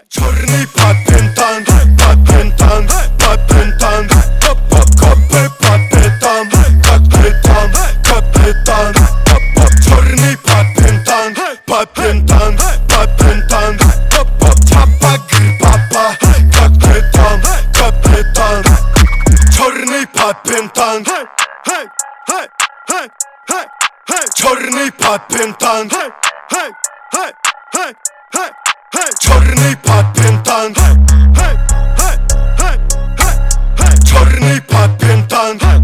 Czarny patentant, patentant, patentant, kapetan, kapetan, kapetan, czarny patentant, patentant, patentant, papa gry papa, kapetan, kapetan, czarny patentant, hej, hej, hej, hej, hej, czarny patentant, hej, hej, hej, hej, hej. Hey, czarny patentant, hey, hey, hey, hey, hey, czarny patentant.